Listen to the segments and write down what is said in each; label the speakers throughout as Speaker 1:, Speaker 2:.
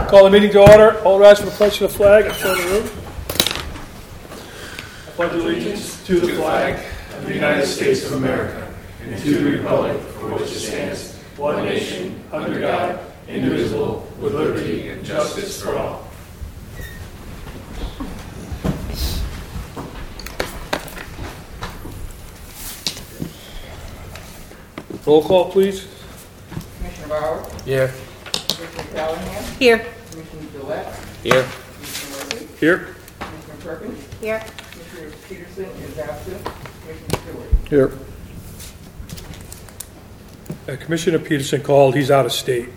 Speaker 1: Call the meeting to order. All rise for the pledge of the flag. I show the room. I pledge allegiance to the flag of the United States of America and to the republic for which it stands, one nation, under God, indivisible, with liberty and justice for all. Roll call, please.
Speaker 2: Commissioner Bauer?
Speaker 1: Here.
Speaker 2: Commissioner Callahan?
Speaker 3: Here.
Speaker 2: Commissioner Gillette?
Speaker 1: Here.
Speaker 2: Commissioner Murphy?
Speaker 1: Here.
Speaker 2: Commissioner Perkins?
Speaker 3: Here.
Speaker 2: Commissioner Peterson is absent. Commissioner Stewart?
Speaker 1: Here. Commissioner Peterson called. He's out of state.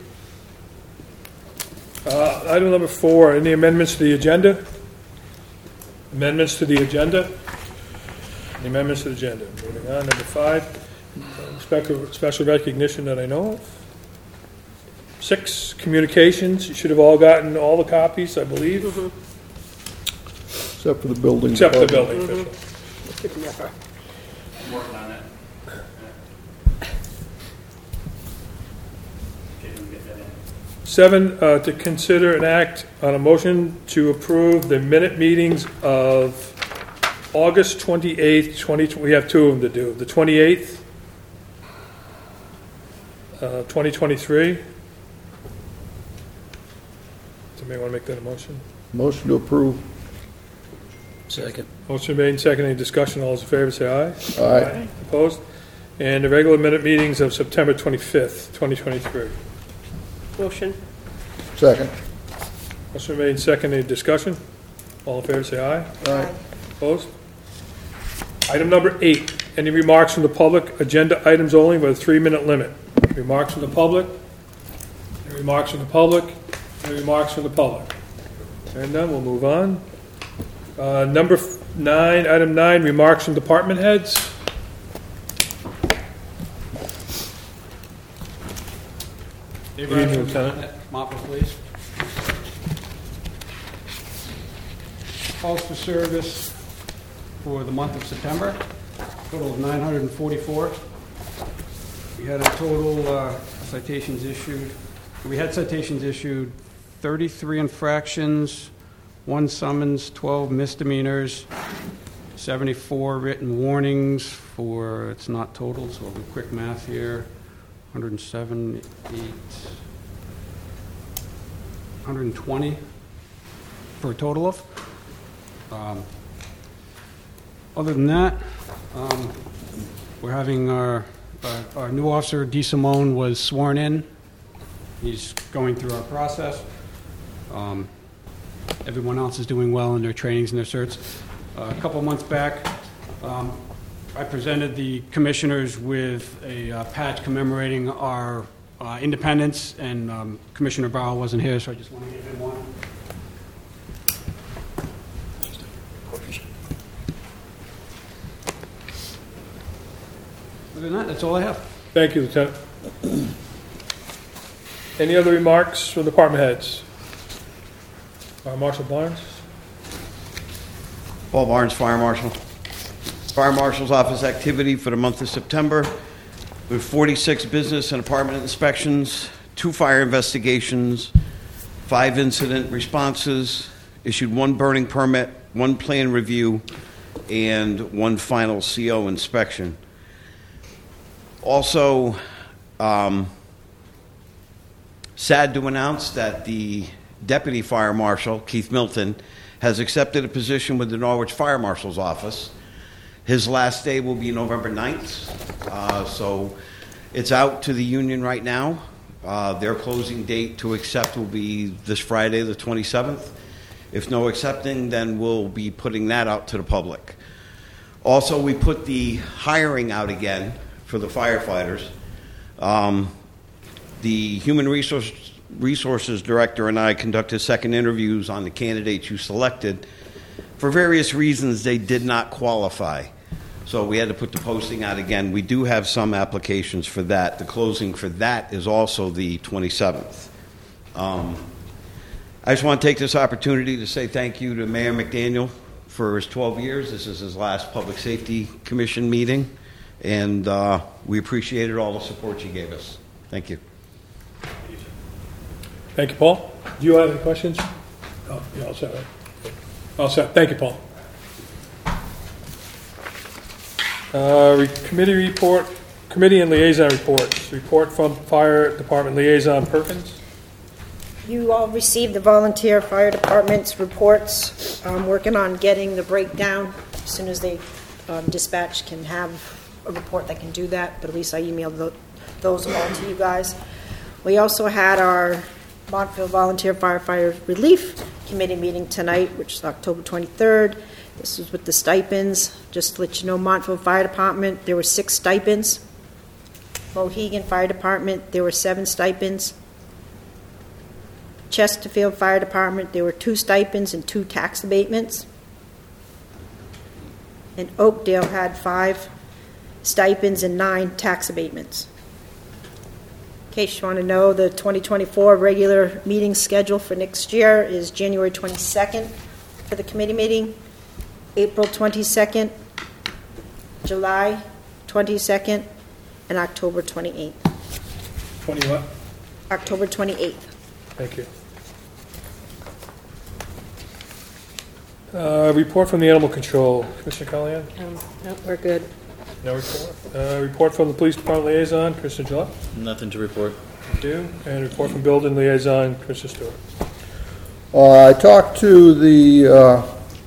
Speaker 1: Item number 4, any amendments to the agenda? Amendments to the agenda? Any amendments to the agenda? Moving on, number 5, special recognition that I know of. 6, communications. You should have all gotten all the copies, I believe.
Speaker 4: Except for the building.
Speaker 1: Except for the building official.
Speaker 5: I'm working on that. Didn't get that in.
Speaker 1: 7, to consider an act on a motion to approve the minute meetings of August 28th, 2020. We have 2 of them to do. The 28th, 2023. Somebody want to make that a motion?
Speaker 4: Motion to approve.
Speaker 5: Second.
Speaker 1: Motion made and seconded. Any discussion? All those in favor say aye.
Speaker 4: Aye.
Speaker 1: Opposed? And the regular minute meetings of September 25th, 2023.
Speaker 3: Motion.
Speaker 4: Second.
Speaker 1: Motion made and seconded. Any discussion? All in favor say aye.
Speaker 4: Aye.
Speaker 1: Opposed? Item number 8. Any remarks from the public? Agenda items only with a 3-minute limit. Remarks from the public? Any remarks from the public? Any remarks from the public? And then we'll move on. Number 9, item 9, remarks from department heads.
Speaker 5: Dave
Speaker 1: Good evening,
Speaker 5: Rashford,
Speaker 1: Lieutenant.
Speaker 5: Mopper, please. Calls for service for the month of September, total of 944. We had a total citations issued. We had citations issued, 33 infractions, 1 summons, 12 misdemeanors, 74 written warnings for, it's not totaled, so we'll do quick math here, 107, 8, 120 for a total of. Other than that, we're having our new officer, D. Simone, was sworn in. He's going through our process. Everyone else is doing well in their trainings and their certs. A couple months back, I presented the commissioners with a patch commemorating our independence, and Commissioner Barrow wasn't here, so I just want to give him one. Other than that, that's all I have.
Speaker 1: Thank you, Lieutenant. Any other remarks from department heads? Marshal Barnes?
Speaker 6: Paul Barnes, Fire Marshal. Fire Marshal's Office activity for the month of September with 46 business and apartment inspections, 2 fire investigations, 5 incident responses, issued 1 burning permit, 1 plan review, and 1 final CO inspection. Also, sad to announce that the Deputy Fire Marshal, Keith Milton, has accepted a position with the Norwich Fire Marshal's Office. His last day will be November 9th, so it's out to the union right now. Their closing date to accept will be this Friday, the 27th. If no accepting, then we'll be putting that out to the public. Also, we put the hiring out again for the firefighters. The Human Resources Director and I conducted second interviews on the candidates you selected. For various reasons, they did not qualify. So we had to put the posting out again. We do have some applications for that. The closing for that is also the 27th. I just want to take this opportunity to say thank you to Mayor McDaniel for his 12 years. This is his last Public Safety Commission meeting, and we appreciated all the support you gave us. Thank you.
Speaker 1: Thank you, Paul. Do you have any questions? Oh, you all set, right? All set. Thank you, Paul. Committee and liaison reports. Report from Fire Department Liaison Perkins.
Speaker 3: You all received the volunteer fire department's reports. I'm working on getting the breakdown. As soon as they dispatch can have a report that can do that, but at least I emailed those all to you guys. We also had our Montville Volunteer Firefighter Relief Committee meeting tonight, which is October 23rd. This was with the stipends. Just to let you know, Montville Fire Department, there were 6 stipends. Mohegan Fire Department, there were 7 stipends. Chesterfield Fire Department, there were 2 stipends and 2 tax abatements. And Oakdale had 5 stipends and 9 tax abatements. In case you want to know, the 2024 regular meeting schedule for next year is January 22nd for the committee meeting, April 22nd, July 22nd, and October 28th.
Speaker 1: 20 what?
Speaker 3: October 28th.
Speaker 1: Thank you. Report from the Animal Control. Commissioner Callahan?
Speaker 3: No, we're good.
Speaker 1: No report. Report from the Police Department Liaison. Commissioner Gillette?
Speaker 7: Nothing to report.
Speaker 1: Thank you. And report from Building Liaison. Commissioner Stewart?
Speaker 4: I talked to the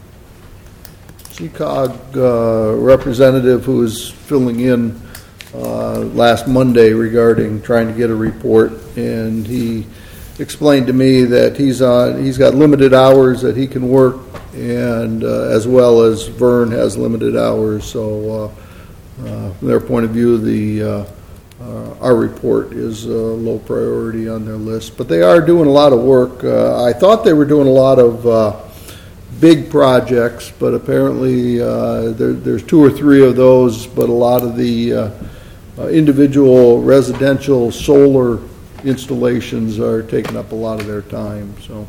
Speaker 4: CCOG representative who was filling in last Monday regarding trying to get a report, and he explained to me that he's got limited hours that he can work, and as well as Vern has limited hours. So from their point of view, our report is low priority on their list. But they are doing a lot of work. I thought they were doing a lot of big projects, but apparently there's 2 or 3 of those, but a lot of the individual residential solar installations are taking up a lot of their time. So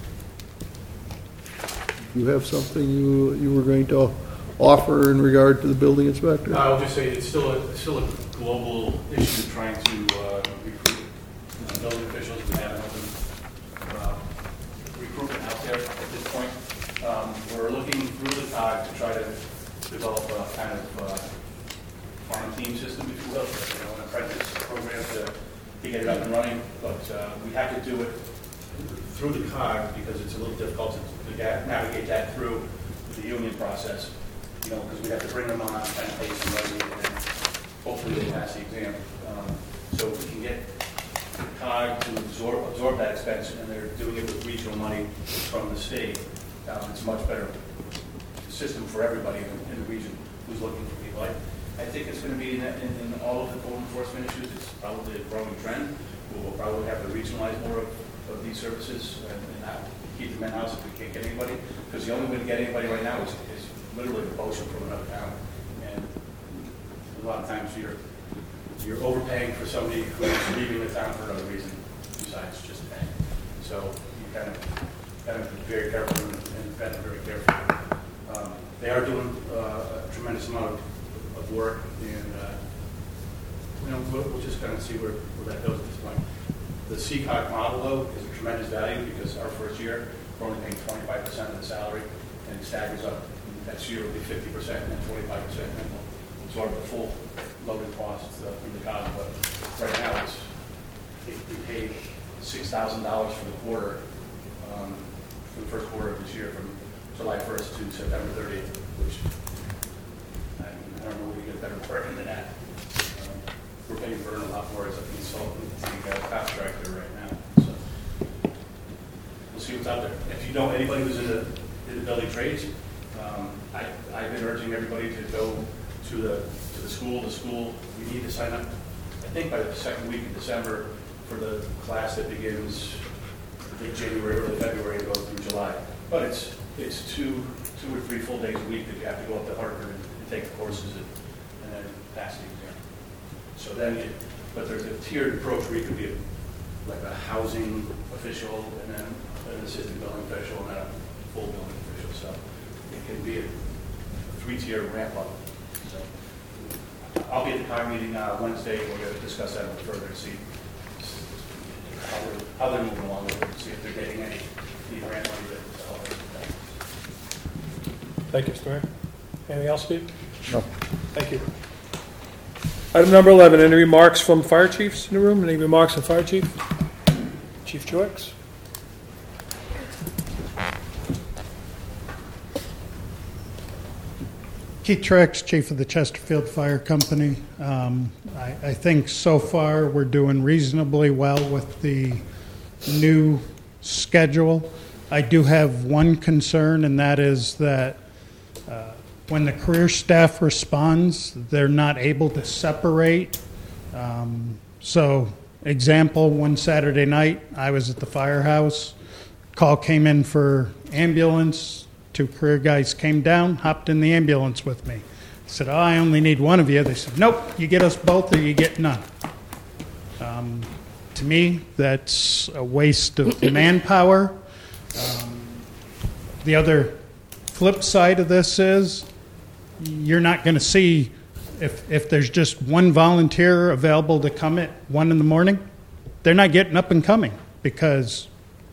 Speaker 4: you have something you were going to offer in regard to the building inspector?
Speaker 8: I'll just say it's still a global issue trying to recruit building officials. We have an open recruitment out there at this point. We're looking through the COG to try to develop a kind of farm team system, if you will, an apprentice program to get it up and running. But we have to do it through the COG because it's a little difficult to navigate that through the union process. Because we have to bring them on kind of pace and ready, and then hopefully they pass the exam. So if we can get the COG to absorb that expense, and they're doing it with regional money from the state, it's a much better system for everybody in the region who's looking for people. I think it's going to be in all of the code enforcement issues. It's probably a growing trend. We'll probably have to regionalize more of these services and not keep them in-house if we can't get anybody. Because the only way to get anybody right now is literally the motion from another town, and a lot of times you're overpaying for somebody who's leaving the town for another reason besides just paying. So you kind of be very careful and vet very careful. They are doing a tremendous amount of work, and we'll just kind of see where that goes at this point. The CCOG model, though, is a tremendous value because our first year we're only paying 25% of the salary, and it staggers up. Next year will be 50% and then 25%, and then we'll absorb the full loaded costs from the COG. But right now, we paid $6,000 for the quarter, for the first quarter of this year, from July 1st to September 30th, which I don't know where you get better bargain than that. We're paying Vern a lot more as a consultant, the contractor right now. So we'll see what's out there. If you know anybody who's in the building trades, I've been urging everybody to go to the school. The school, we need to sign up, I think by the second week of December, for the class that begins late January, early February, and goes through July. But it's two or three full days a week that you have to go up to Hartford and take the courses and then pass the exam. So then, but there's a tiered approach where you could be like a housing official, and then an assistant building official, and then a full building official. So it can be a 3-tier ramp up. So I'll be at the COG meeting Wednesday. We're going to discuss that a little further to see how they're moving along with it, see if they're getting any grant money that
Speaker 1: Thank you, Mr. Mayor. Anything else, Steve?
Speaker 4: No.
Speaker 1: Thank you. Item number 11, any remarks from fire chiefs in the room? Any remarks from fire chief? Chief Joyce?
Speaker 7: Keith Trex, Chief of the Chesterfield Fire Company. I think so far we're doing reasonably well with the new schedule. I do have one concern, and that is that when the career staff responds, they're not able to separate. So, example, one Saturday night, I was at the firehouse. Call came in for ambulance. 2 career guys came down, hopped in the ambulance with me. I said, oh, I only need one of you. They said, nope, you get us both or you get none. To me, that's a waste of manpower. The other flip side of this is you're not going to see, if there's just one volunteer available to come at 1 in the morning, they're not getting up and coming because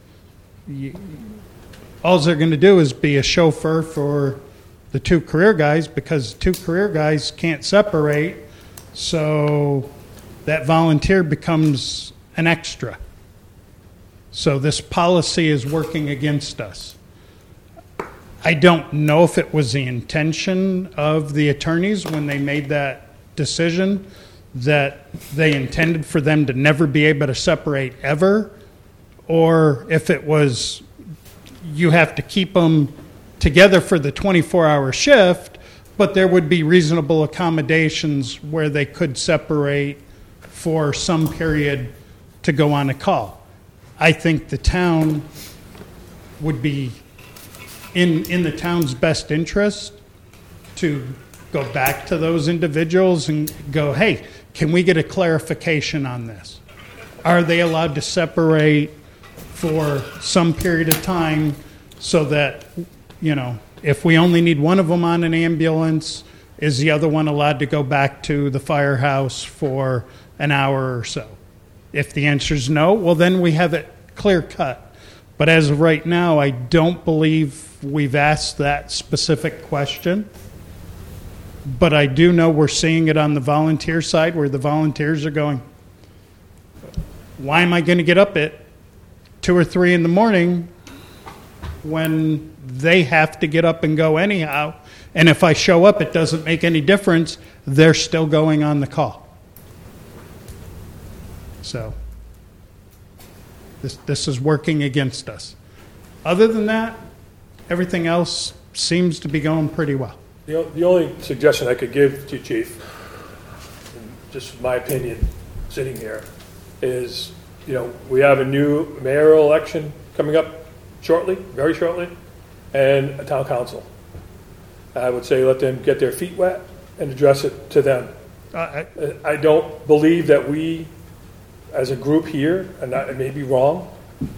Speaker 7: all they're going to do is be a chauffeur for the 2 career guys because 2 career guys can't separate, so that volunteer becomes an extra. So this policy is working against us. I don't know if it was the intention of the attorneys when they made that decision that they intended for them to never be able to separate ever, or if it was you have to keep them together for the 24-hour shift, but there would be reasonable accommodations where they could separate for some period to go on a call. I think the town would be in the town's best interest to go back to those individuals and go, hey, can we get a clarification on this? Are they allowed to separate for some period of time so that, you know, if we only need one of them on an ambulance, is the other one allowed to go back to the firehouse for an hour or so? If the answer is no, well, then we have it clear cut. But as of right now, I don't believe we've asked that specific question. But I do know we're seeing it on the volunteer side where the volunteers are going, why am I going to get up at 2 or 3 in the morning when they have to get up and go anyhow? And if I show up, it doesn't make any difference. They're still going on the call. So this is working against us. Other than that, everything else seems to be going pretty well.
Speaker 1: The only suggestion I could give to you, Chief, just my opinion, sitting here, is, you know, we have a new mayoral election coming up shortly, very shortly, and a town council. I would say let them get their feet wet and address it to them. I don't believe that we, as a group here, and I may be wrong,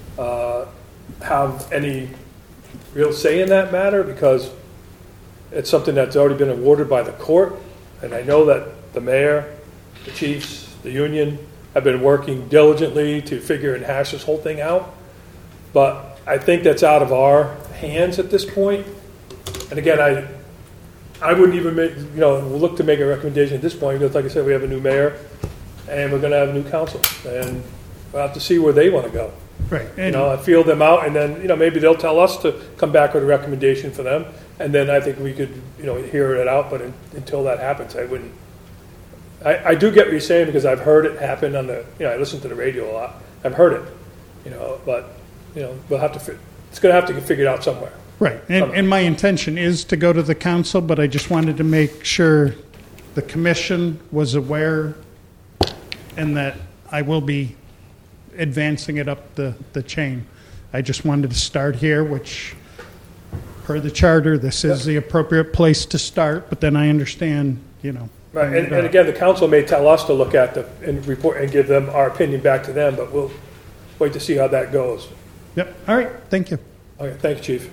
Speaker 1: have any real say in that matter because it's something that's already been awarded by the court. And I know that the mayor, the chiefs, the union have been working diligently to figure and hash this whole thing out. But I think that's out of our hands at this point. And again, I wouldn't even make, we'll look to make a recommendation at this point because, like I said, we have a new mayor and we're going to have a new council. And we'll have to see where they want to go.
Speaker 7: Right.
Speaker 1: I feel them out, and then, maybe they'll tell us to come back with a recommendation for them. And then I think we could, hear it out. But until that happens, I wouldn't. I do get what you're saying because I've heard it happen on the, I listen to the radio a lot. I've heard it, but, we'll have to, it's going to have to get figured out somewhere.
Speaker 7: Right. And my intention is to go to the council, but I just wanted to make sure the commission was aware and that I will be advancing it up the chain. I just wanted to start here, which per the charter, this is the appropriate place to start, but then I understand,
Speaker 1: Right, and again, the council may tell us to look at and report and give them our opinion back to them, but we'll wait to see how that goes.
Speaker 7: Yep. All right. Thank you.
Speaker 1: Okay, thank you, Chief.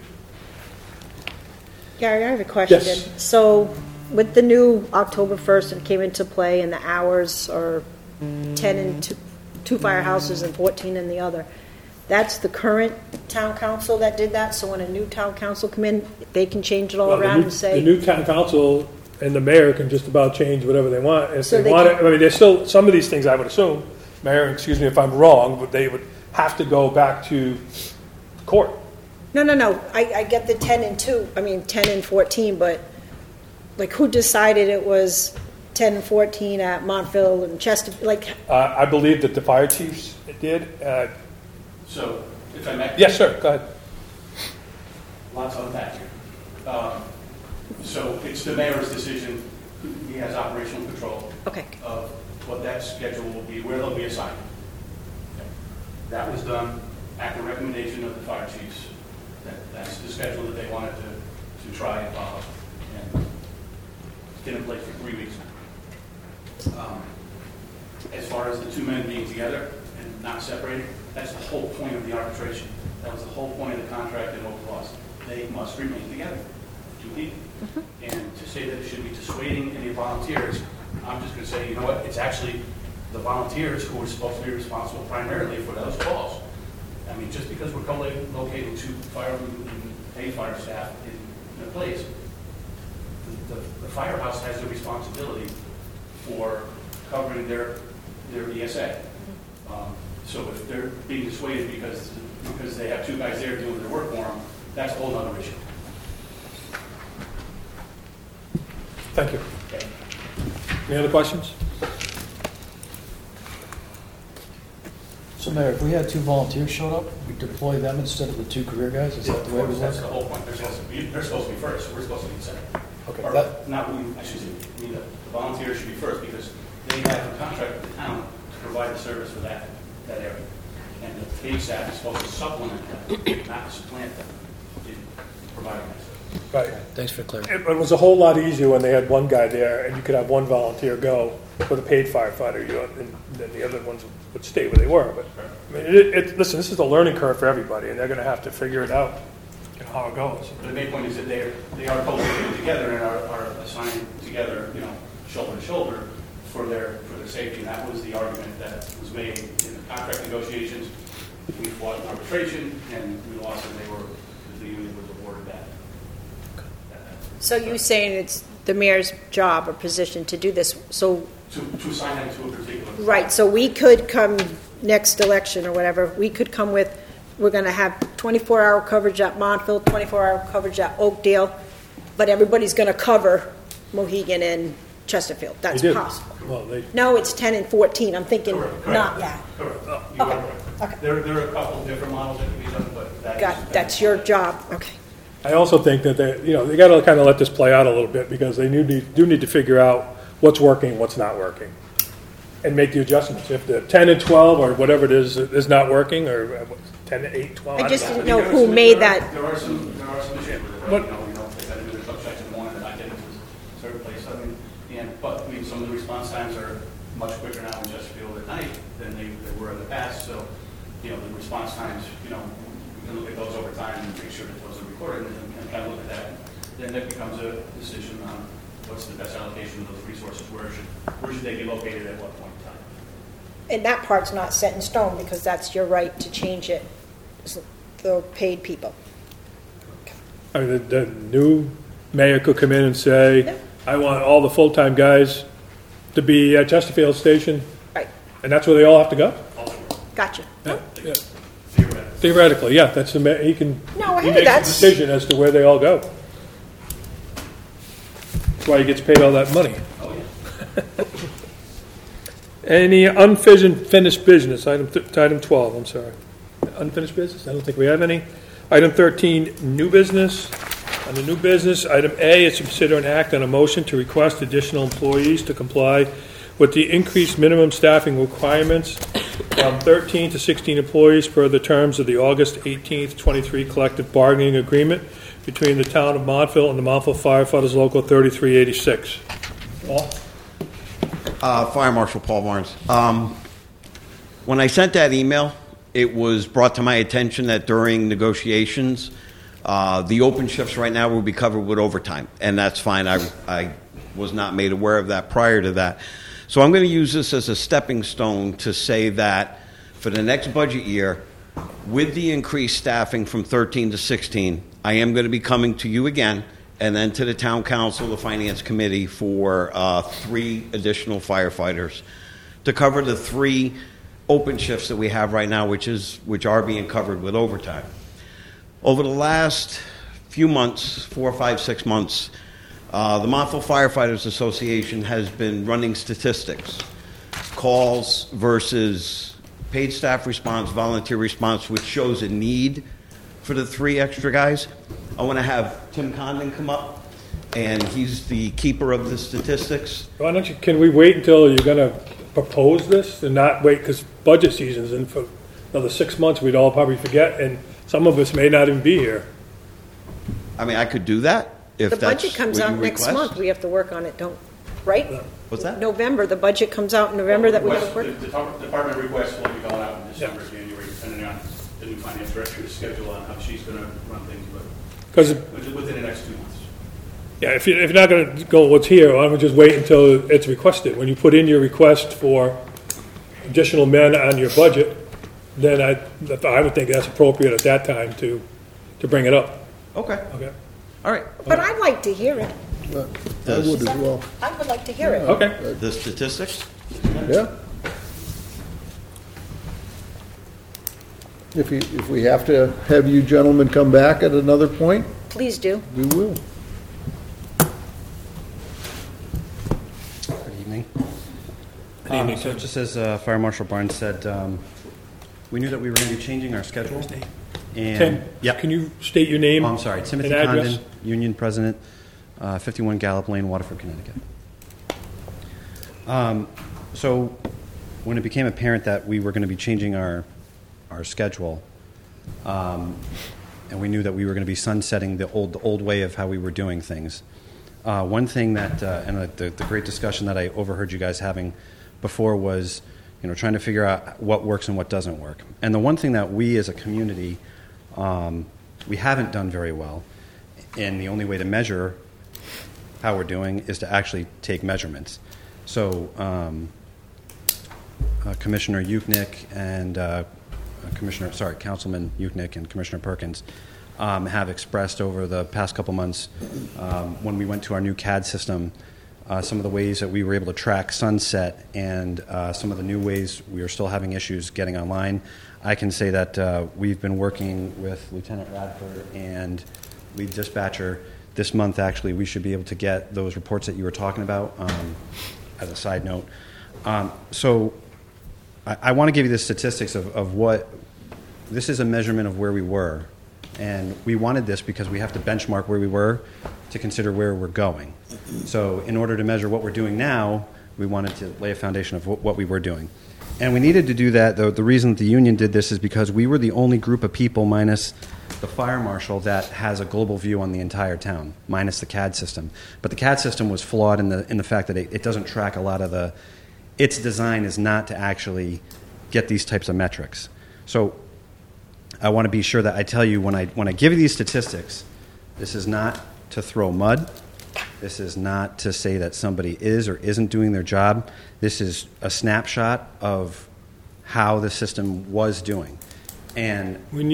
Speaker 3: Gary, I have a question.
Speaker 1: Yes.
Speaker 3: So with the new October 1st, it came into play and the hours are 10 and 2 firehouses and 14 in the other. That's the current town council that did that, so when a new town council come in, they can change it all
Speaker 1: Well,
Speaker 3: around and
Speaker 1: The
Speaker 3: say,
Speaker 1: new town council and the mayor can just about change whatever they want. If
Speaker 3: So
Speaker 1: they
Speaker 3: they
Speaker 1: want it,
Speaker 3: can-
Speaker 1: I mean, there's still, some of these things I would assume, Mayor, excuse me if I'm wrong, but they would have to go back to court.
Speaker 3: no, I get the 10 and 2, 10 and 14, but like who decided it was 10 and 14 at Montville and Chester, like,
Speaker 1: I believe that the fire chiefs did.
Speaker 8: So, if I may.
Speaker 1: Yes, sir, go ahead.
Speaker 8: Lots to unpack here. So it's the mayor's decision. He has operational control
Speaker 3: okay,
Speaker 8: of what that schedule will be, where they'll be assigned. That was done at the recommendation of the fire chiefs. That's the schedule that they wanted to try and follow. And it's been in place for 3 weeks now. As far as the 2 men being together and not separated, that's the whole point of the arbitration. That was the whole point of the contract in open laws. They must remain together, 2 people. And to say that it should be dissuading any volunteers, I'm just going to say, you know what, it's actually the volunteers who are supposed to be responsible primarily for those calls. I mean, just because we're co-locating 2 firemen and paid fire staff in a place, the firehouse has the responsibility for covering their ESA. So if they're being dissuaded because they have 2 guys there doing their work for them, that's a whole other issue.
Speaker 1: Thank you.
Speaker 8: Okay.
Speaker 1: Any other questions?
Speaker 9: So Mayor, if we had 2 volunteers showed up, we deploy them instead of the 2 career guys? Is that the way it
Speaker 8: That's
Speaker 9: works?
Speaker 8: the whole point. They're supposed to be first. We're supposed to be second.
Speaker 9: Okay,
Speaker 8: Or
Speaker 9: that-
Speaker 8: not we, the volunteers should be first because they have a contract with the town to provide the service for that area. And the paid staff is supposed to supplement that, not supplant them in providing that service.
Speaker 1: Right.
Speaker 9: Thanks for clarity.
Speaker 1: It was a whole lot easier when they had one guy there, and you could have one volunteer go with a paid firefighter, and then the other ones would stay where they were. But I mean, listen, this is a learning curve for everybody, and they're going to have to figure it out, how it goes.
Speaker 8: The main point is that they are co-located together and are assigned together, shoulder to shoulder for their safety. And that was the argument that was made in the contract negotiations. We fought in arbitration, and we lost, and the union was awarded that.
Speaker 3: so you saying it's the mayor's job or position to do this, so,
Speaker 8: To assign them to a particular.
Speaker 3: right, so we could come next election or whatever, we could come with, we're gonna have 24-hour coverage at Montville, 24-hour coverage at Oakdale, but everybody's gonna cover Mohegan and Chesterfield, that's
Speaker 1: They did.
Speaker 3: possible.
Speaker 1: Well,
Speaker 3: No, it's 10 and 14, I'm thinking,
Speaker 8: Correct.
Speaker 3: not that.
Speaker 8: Correct. You
Speaker 3: Okay.
Speaker 8: are correct.
Speaker 3: Okay.
Speaker 8: There are a couple of different models that can be done, but
Speaker 3: That's your job, okay.
Speaker 1: I also think that they got to kind of let this play out a little bit because they do need to figure out what's working, what's not working, and make the adjustments. If the 10 and 12 or whatever it is not working, or 10 to 8, 12,
Speaker 3: I just
Speaker 1: don't
Speaker 3: didn't
Speaker 1: know.
Speaker 3: know who made that.
Speaker 8: There are some issues with it.
Speaker 1: But-
Speaker 8: If they got to do their truck checks in the morning, they're not getting to a certain place. But some of the response times are much quicker now in Chesterfield at night than they were in the past. So, the response times, we can look at those over time and make sure that those are recorded and kind of look at that. Then that becomes a decision on what's the best allocation of those resources. Where should they be located at what point in time?
Speaker 3: And that part's not set in stone because that's your right to change it, the paid people.
Speaker 1: I mean, the new mayor could come in and say,
Speaker 3: Yeah.
Speaker 1: I want all the full-time guys to be at Chesterfield Station,
Speaker 3: Right,
Speaker 1: and that's where they all have to go?
Speaker 3: gotcha.
Speaker 1: Yeah.
Speaker 8: Theoretically.
Speaker 1: Theoretically, yeah, that's he can.
Speaker 3: No,
Speaker 1: he
Speaker 3: hey,
Speaker 1: makes
Speaker 3: that's-
Speaker 1: a decision as to where they all go. That's why he gets paid all that money.
Speaker 8: Oh, yeah.
Speaker 1: Any unfinished business? Item 12. I'm sorry. Unfinished business. I don't think we have any. Item 13. New business. On the new business, item A is to consider an act on a motion to request additional employees to comply with the increased minimum staffing requirements from 13 to 16 employees per the terms of the August 18th, 23 collective bargaining agreement between the town of Montville and the Montville Firefighters Local 3386. Paul?
Speaker 6: Fire Marshal Paul Barnes. When I sent that email, it was brought to my attention that during negotiations, the open shifts right now will be covered with overtime, and that's fine. I was not made aware of that prior to that. So I'm going to use this as a stepping stone to say that for the next budget year, with the increased staffing from 13 to 16, I am going to be coming to you again, and then to the town council, the finance committee, for 3 additional firefighters to cover the 3 open shifts that we have right now, which are being covered with overtime. Over the last few months, 4, 5, 6 months, the Montville Firefighters Association has been running statistics, calls versus paid staff response, volunteer response, which shows a need for the 3 extra guys. I want to have Tim Condon come up, and he's the keeper of the statistics.
Speaker 1: Why don't you, can we wait until you're going to propose this and not wait, because budget season's in for another 6 months, we'd all probably forget, and some of us may not even be here.
Speaker 6: I mean, I could do that if
Speaker 3: The
Speaker 6: that's
Speaker 3: budget comes
Speaker 6: what
Speaker 3: out
Speaker 6: you
Speaker 3: next
Speaker 6: request.
Speaker 3: month, we have to work on it, right?
Speaker 6: What's that?
Speaker 3: November, the budget comes out in November that we have to work.
Speaker 8: The department requests will be going out in December, January, depending on the new finance director's schedule on how she's going to run things, but
Speaker 1: Because,
Speaker 8: within the next 2 months.
Speaker 1: yeah, if you're not going to go what's here, why don't we just wait until it's requested? When you put in your request for additional men on your budget, then I would think that's appropriate at that time to bring it up.
Speaker 6: Okay.
Speaker 1: Okay?
Speaker 6: All right.
Speaker 3: But I'd like to hear it.
Speaker 4: I would as well.
Speaker 3: I would like to hear it.
Speaker 1: Okay.
Speaker 6: The statistics?
Speaker 4: Yeah. If we have to have you gentlemen come back at another point,
Speaker 3: Please do.
Speaker 4: we will.
Speaker 10: Good evening.
Speaker 1: Good evening,
Speaker 10: So
Speaker 1: sir.
Speaker 10: just as Fire Marshal Barnes said, we knew that we were going to be changing our schedule. And
Speaker 1: Tim,
Speaker 10: yeah.
Speaker 1: can you state your name?
Speaker 10: Oh, I'm sorry. Timothy
Speaker 1: and address?
Speaker 10: Condon, Union President, 51 Gallup Lane, Waterford, Connecticut. So when it became apparent that we were going to be changing our schedule, and we knew that we were going to be sunsetting the old way of how we were doing things, one thing that, and the great discussion that I overheard you guys having before was, trying to figure out what works and what doesn't work. And the one thing that we as a community, we haven't done very well, and the only way to measure how we're doing is to actually take measurements. So Commissioner Yuknick and Councilman Yuknick and Commissioner Perkins have expressed over the past couple months, when we went to our new CAD system, some of the ways that we were able to track sunset and some of the new ways we are still having issues getting online. I can say that we've been working with Lieutenant Radford and lead dispatcher. This month, actually, we should be able to get those reports that you were talking about, as a side note. So I want to give you the statistics of what, this is a measurement of where we were. And we wanted this because we have to benchmark where we were to consider where we're going. So in order to measure what we're doing now, we wanted to lay a foundation of what we were doing. And we needed to do that, though. The reason that the union did this is because we were the only group of people, minus the fire marshal, that has a global view on the entire town, minus the CAD system. But the CAD system was flawed in the fact that it doesn't track a lot of the... Its design is not to actually get these types of metrics. So I want to be sure that I tell you when I give you these statistics, this is not to throw mud. This is not to say that somebody is or isn't doing their job. This is a snapshot of how the system was doing. And
Speaker 1: When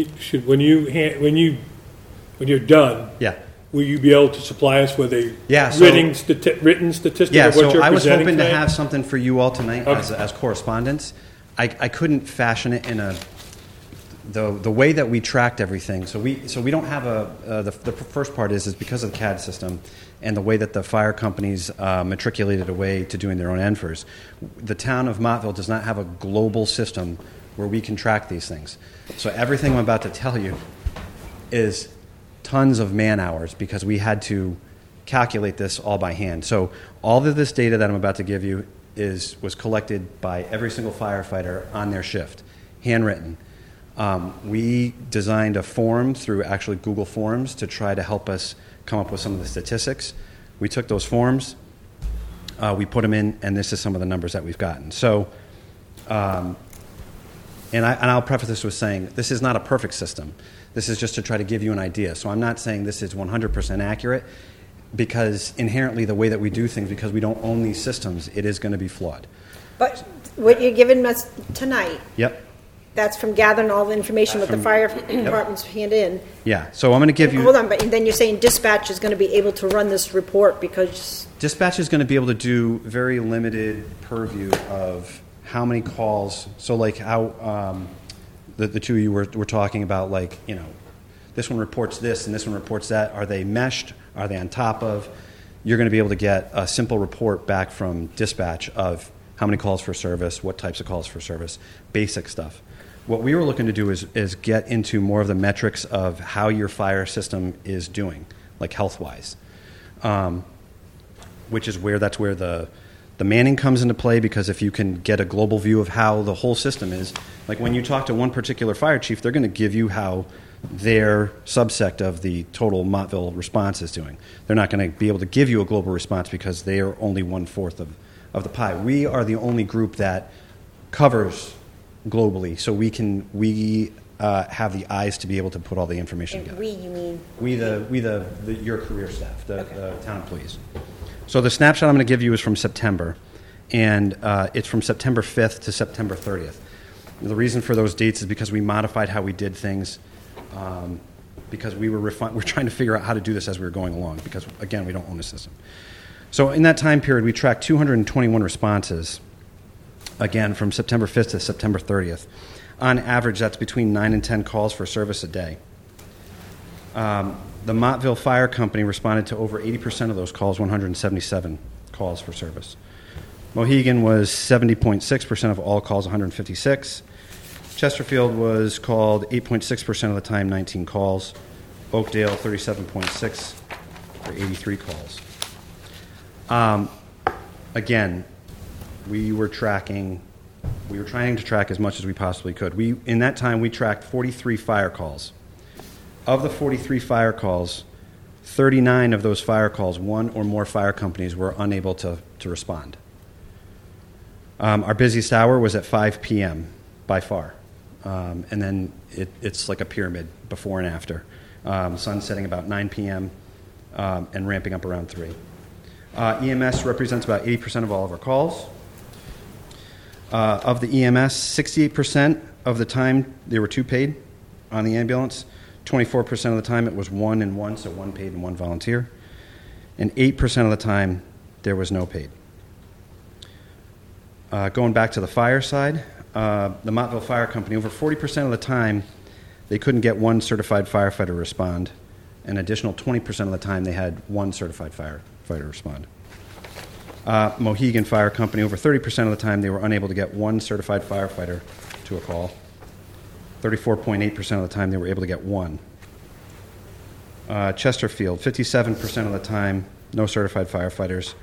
Speaker 1: you're done,
Speaker 10: yeah.
Speaker 1: will you be able to supply us with a
Speaker 10: Yeah, so-
Speaker 1: written statistic
Speaker 10: Yeah,
Speaker 1: of what
Speaker 10: so
Speaker 1: you're
Speaker 10: I was
Speaker 1: presenting
Speaker 10: hoping to
Speaker 1: tonight?
Speaker 10: have something for you all tonight
Speaker 1: Okay.
Speaker 10: as correspondence. I couldn't fashion it in the way that we tracked everything. So we don't have the first part is because of the CAD system and the way that the fire companies matriculated a way to doing their own ENFRs. The town of Montville does not have a global system where we can track these things. So everything I'm about to tell you is tons of man hours because we had to calculate this all by hand. So all of this data that I'm about to give you was collected by every single firefighter on their shift, handwritten. We designed a form through actually Google Forms to try to help us come up with some of the statistics. We took those forms, we put them in, and this is some of the numbers that we've gotten. So, and I'll preface this with saying this is not a perfect system. This is just to try to give you an idea. So I'm not saying this is 100% accurate. because inherently the way that we do things, because we don't own these systems, it is going to be flawed.
Speaker 3: But what you're giving us tonight,
Speaker 10: Yep.
Speaker 3: that's from gathering all the information that the
Speaker 10: From-
Speaker 3: fire department's hand in.
Speaker 10: Yeah. So I'm going to give you.
Speaker 3: Hold on, but then you're saying dispatch is going to be able to run this report because,
Speaker 10: Dispatch is going to be able to do very limited purview of how many calls. So, like how the two of you were talking about, like, you know, this one reports this and this one reports that. Are they meshed? Are they on top of? You're going to be able to get a simple report back from dispatch of how many calls for service, what types of calls for service, basic stuff. What we were looking to do is get into more of the metrics of how your fire system is doing, like health-wise. Which is where the manning comes into play, because if you can get a global view of how the whole system is, like when you talk to one particular fire chief, they're going to give you how their subsect of the total Montville response is doing. They're not going to be able to give you a global response because they are only 1/4 of the pie. We are the only group that covers globally, so we have the eyes to be able to put all the information
Speaker 3: and
Speaker 10: together.
Speaker 3: you mean?
Speaker 10: Your career staff, the town employees. So the snapshot I'm going to give you is from September, and it's from September 5th to September 30th. The reason for those dates is because we modified how we did things, because we're trying to figure out how to do this as we were going along, because, again, we don't own a system. So in that time period, we tracked 221 responses, again, from September 5th to September 30th. On average, that's between 9 and 10 calls for service a day. The Montville Fire Company responded to over 80% of those calls, 177 calls for service. Mohegan was 70.6% of all calls, 156. Chesterfield was called 8.6% of the time, 19 calls. Oakdale, 37.6 for 83 calls. Again, we were trying to track as much as we possibly could. In that time, we tracked 43 fire calls. Of the 43 fire calls, 39 of those fire calls, one or more fire companies were unable to respond. Our busiest hour was at 5 p.m. by far. And then it's like a pyramid before and after. Sun setting about 9 p.m. And ramping up around 3. EMS represents about 80% of all of our calls. Of the EMS, 68% of the time there were 2 paid on the ambulance. 24% of the time it was 1 and 1, so 1 paid and 1 volunteer. And 8% of the time there was no paid. Going back to the fire side, the Montville Fire Company, over 40% of the time they couldn't get 1 certified firefighter to respond. An additional 20% of the time they had 1 certified firefighter respond. Mohegan Fire Company, over 30% of the time they were unable to get 1 certified firefighter to a call. 34.8% of the time they were able to get 1. Chesterfield, 57% of the time, no certified firefighters.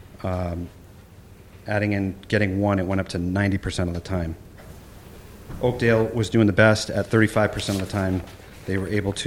Speaker 10: Adding in getting 1, it went up to 90% of the time. Oakdale was doing the best at 35% of the time. They were unable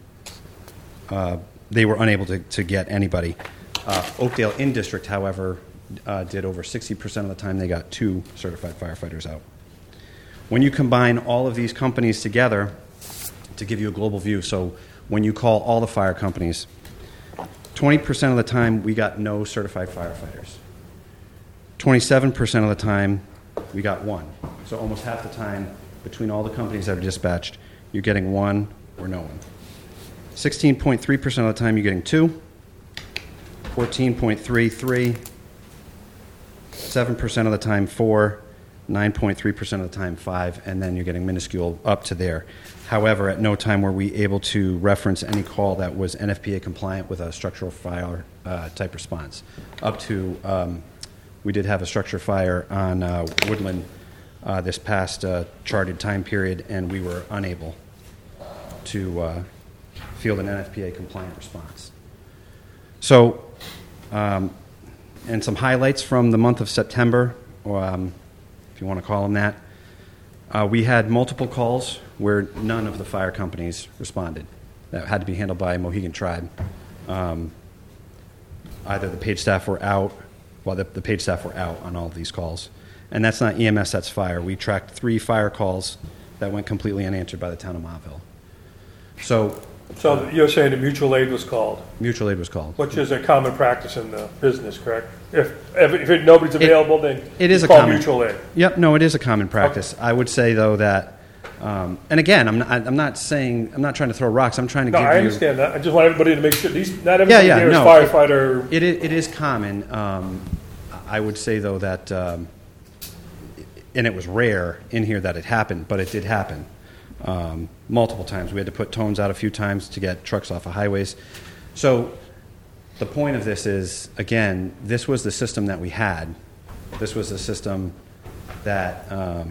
Speaker 10: to get anybody. Oakdale in district, however, did over 60% of the time. They got 2 certified firefighters out. When you combine all of these companies together to give you a global view, so when you call all the fire companies, 20% of the time we got no certified firefighters. 27% of the time we got 1. So almost half the time between all the companies that are dispatched, you're getting 1 or no one. 16.3% of the time you're getting 2. 14.3, 3. 7% of the time 4. 9.3% of the time 5, and then you're getting minuscule up to there. However, at no time were we able to reference any call that was NFPA compliant with a structural fire type response. Up to, we did have a structure fire on Woodland this past charted time period, and we were unable to field an NFPA compliant response. So, and some highlights from the month of September, if you want to call them that. We had multiple calls where none of the fire companies responded. That had to be handled by Mohegan Tribe. Either the paid staff were out, the paid staff were out on all of these calls. And that's not EMS, that's fire. We tracked 3 fire calls that went completely unanswered by the town of Montville. So
Speaker 1: So you're saying the mutual aid was called,
Speaker 10: Mutual aid was called.
Speaker 1: which is a common practice in the business, correct? If nobody's available, then
Speaker 10: It is
Speaker 1: you
Speaker 10: a
Speaker 1: call
Speaker 10: common
Speaker 1: mutual aid.
Speaker 10: Yep, no, it is a common practice. I would say though that, and again, I'm not trying to throw rocks. I'm trying to
Speaker 1: No,
Speaker 10: give
Speaker 1: I
Speaker 10: you.
Speaker 1: understand that. I just want everybody to make sure, not everybody
Speaker 10: Yeah,
Speaker 1: here is
Speaker 10: no.
Speaker 1: firefighter.
Speaker 10: It is common. I would say though that, and it was rare in here that it happened, but it did happen multiple times. We had to put tones out a few times to get trucks off of highways. So the point of this is, again, this was the system that we had. This was the system that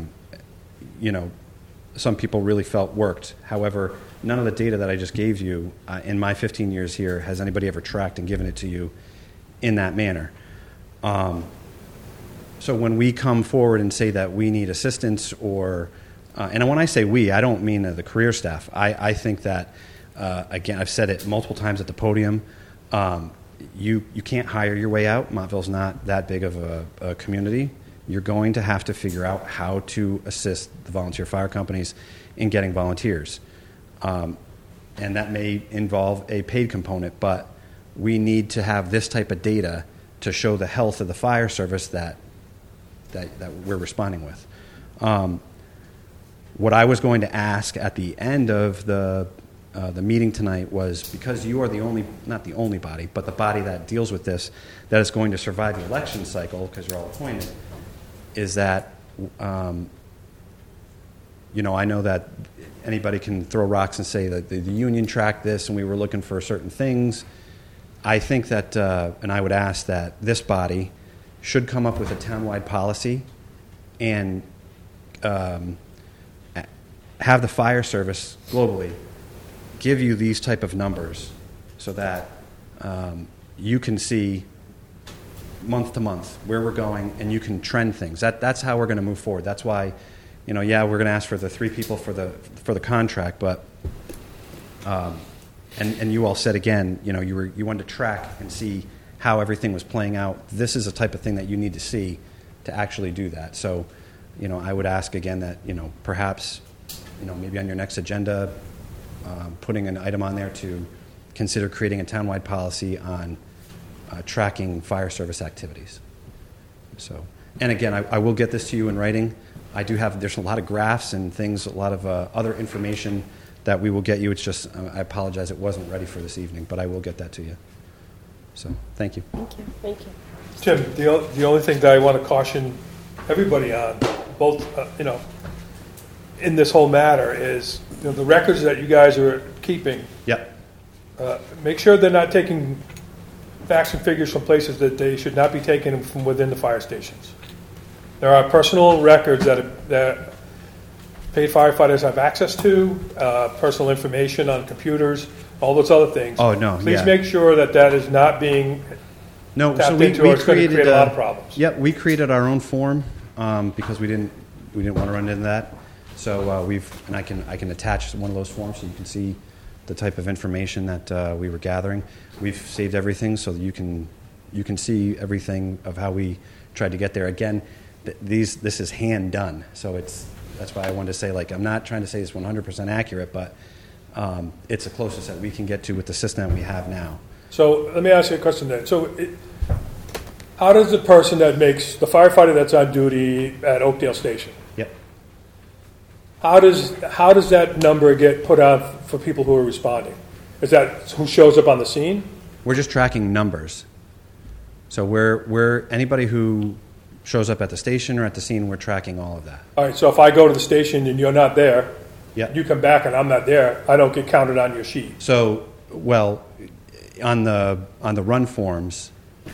Speaker 10: some people really felt worked. However, none of the data that I just gave you in my 15 years here has anybody ever tracked and given it to you in that manner. So when we come forward and say that we need assistance or, and when I say we, I don't mean the career staff. I think that, again, I've said it multiple times at the podium, you can't hire your way out. Montville's not that big of a community. You're going to have to figure out how to assist the volunteer fire companies in getting volunteers. And that may involve a paid component, but we need to have this type of data to show the health of the fire service that we're responding with. What I was going to ask at the end of the meeting tonight was, because you are not the only body, but the body that deals with this, that is going to survive the election cycle, because you're all appointed, is that, I know that anybody can throw rocks and say that the union tracked this and we were looking for certain things. I think that, and I would ask that this body should come up with a townwide policy and have the fire service globally give you these type of numbers so that you can see month to month where we're going and you can trend things. That's how we're going to move forward. That's why, we're going to ask for the 3 people for the contract, but and you all said again, you wanted to track and see how everything was playing out. This is a type of thing that you need to see to actually do that. So, I would ask again that, perhaps, maybe on your next agenda, putting an item on there to consider creating a townwide policy on tracking fire service activities. So, and again, I will get this to you in writing. There's a lot of graphs and things, a lot of other information that we will get you. It's just, I apologize, it wasn't ready for this evening, but I will get that to you. So, thank you.
Speaker 3: Thank you.
Speaker 1: Tim, the only thing that I want to caution everybody on, both, in this whole matter is, the records that you guys are keeping.
Speaker 10: Yep.
Speaker 1: Make sure they're not taking facts and figures from places that they should not be taken from within the fire stations. There are personal records that paid firefighters have access to, personal information on computers, all those other things.
Speaker 10: Oh, no,
Speaker 1: Please
Speaker 10: yeah.
Speaker 1: make sure that is not being tapped into, or it's going to create a lot of problems.
Speaker 10: Yep, we created our own form because we didn't want to run into that. So and I can attach one of those forms so you can see the type of information that we were gathering. We've saved everything so that you can see everything of how we tried to get there. Again, this is hand done, so that's why I wanted to say, I'm not trying to say it's 100% accurate, but it's the closest that we can get to with the system that we have now.
Speaker 1: So let me ask you a question then. So how does the person that makes the firefighter that's on duty at Oakdale Station?
Speaker 10: Yep.
Speaker 1: How does that number get put out for people who are responding? Is that who shows up on the scene?
Speaker 10: We're just tracking numbers. So we're anybody who shows up at the station or at the scene, we're tracking all of that.
Speaker 1: All right, so if I go to the station and you're not there,
Speaker 10: Yep.
Speaker 1: you come back and I'm not there, I don't get counted on your sheet.
Speaker 10: So, on the run forms,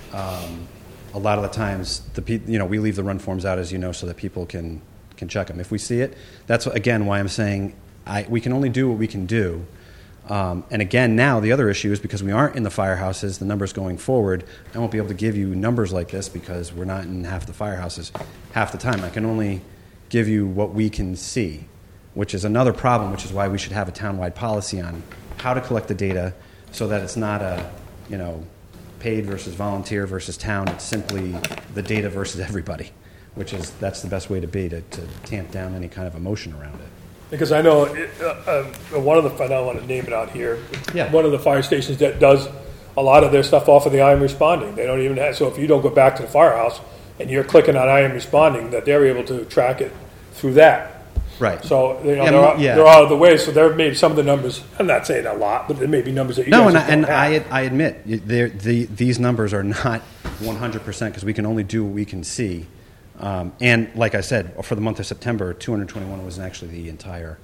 Speaker 10: a lot of the times we leave the run forms out, as you know, so that people can check them if we see it. That's again why I'm saying we can only do what we can do. And again, now the other issue is because we aren't in the firehouses, the numbers going forward, I won't be able to give you numbers like this because we're not in half the firehouses half the time. I can only give you what we can see, which is another problem, which is why we should have a townwide policy on how to collect the data so that it's not a, paid versus volunteer versus town. It's simply the data versus everybody, that's the best way to be, to tamp down any kind of emotion around it.
Speaker 1: Because I know one of the, I don't want to name it out here.
Speaker 10: Yeah.
Speaker 1: One of the fire stations that does a lot of their stuff off of the I Am Responding. They don't even have, so if you don't go back to the firehouse and you're clicking on I Am Responding, that they're able to track it through that.
Speaker 10: Right.
Speaker 1: So, you know,
Speaker 10: Yeah,
Speaker 1: they're out of the way, so there may be some of the numbers, I'm not saying a lot, but there may be numbers that you
Speaker 10: No,
Speaker 1: guys
Speaker 10: and
Speaker 1: just don't have.
Speaker 10: I admit, these numbers are not 100% because we can only do what we can see. And like I said, for the month of September, 221 was actually the entire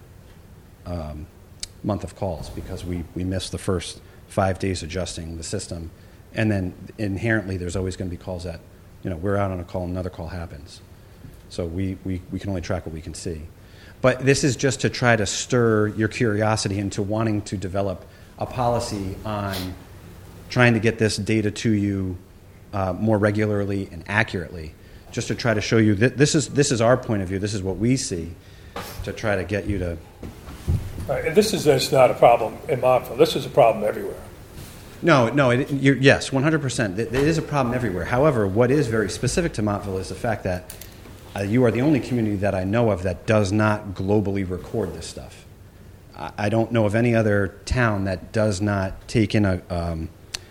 Speaker 10: month of calls because we missed the first 5 days adjusting the system. And then inherently there's always going to be calls that, you know, we're out on a call, another call happens. So we can only track what we can see. But this is just to try to stir your curiosity into wanting to develop a policy on trying to get this data to you more regularly and accurately, just to try to show you that this is our point of view, this is what we see, to try to get you to...
Speaker 1: Right, and this is just not a problem in Montville. This is a problem everywhere.
Speaker 10: No, yes, 100%. It is a problem everywhere. However, what is very specific to Montville is the fact that you are the only community that I know of that does not globally record this stuff. I don't know of any other town that does not take in a